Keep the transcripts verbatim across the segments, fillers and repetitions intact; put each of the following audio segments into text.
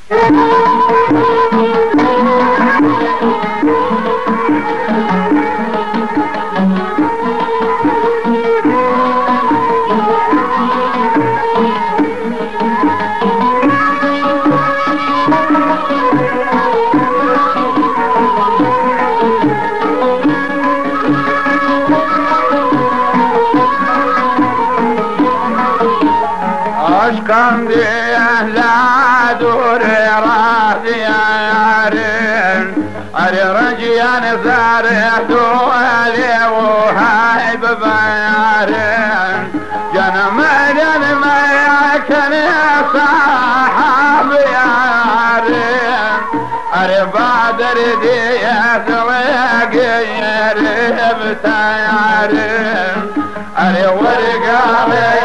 عشقم دیه لادور راضی یارین اری رنجیان زاره دولی و های ببیارین جنم جنم یکن صاحب یارین اری بادر دیه زلگی ربت یارین اری ورگالی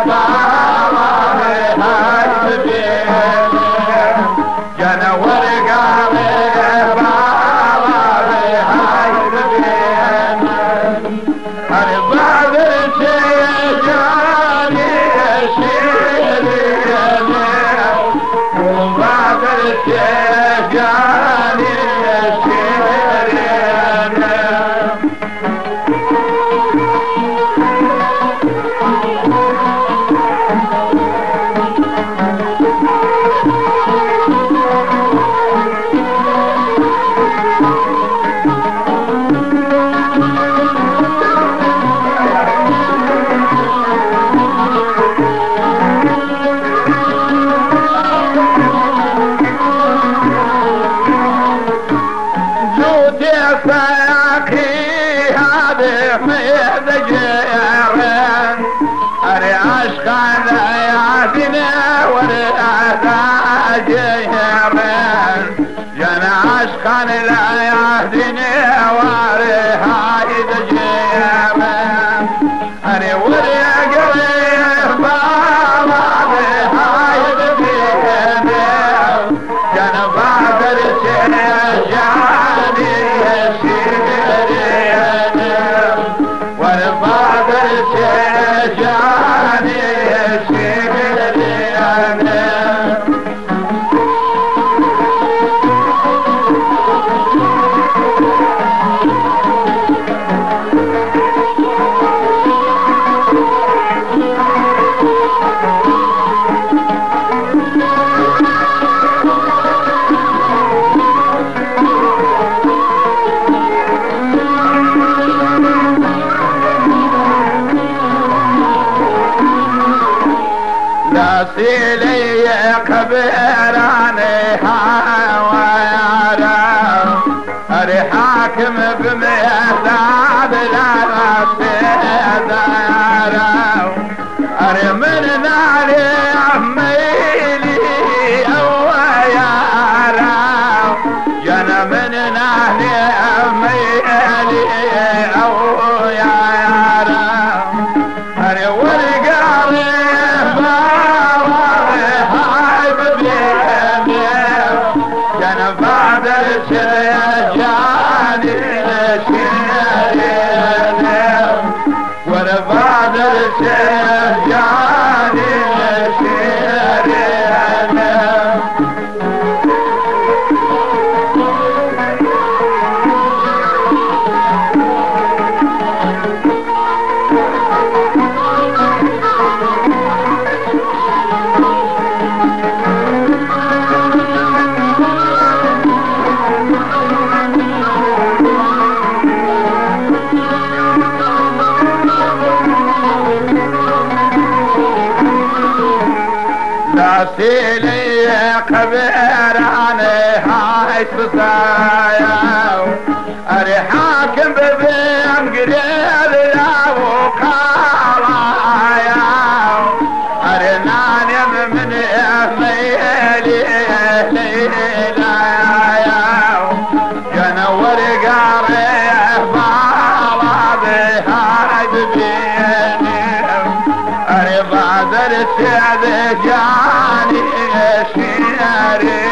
كان لا يهدني واري هايد جيبا أري وري قريب بابا هايد جيبا كان بعد الشيجاني يسيرين والبعد الشيجاني يسيرين سيلي كبيراني هاوارا أري حاكم بمهداد لا سيدارا أري من ناري عميلي أويارا جانا من ناري عميلي أويارا أري ورقاري بعد الشيجاني شيرين ولا بعد الشيجاني شيرين سيلي كبيراني هاي سسايا أري حاكم ببين قريب يا وقارايا أري نانم من ميلي ليلايا جانا ورقاري بالابي هاي ببيني أري بعد السعد جاني شيري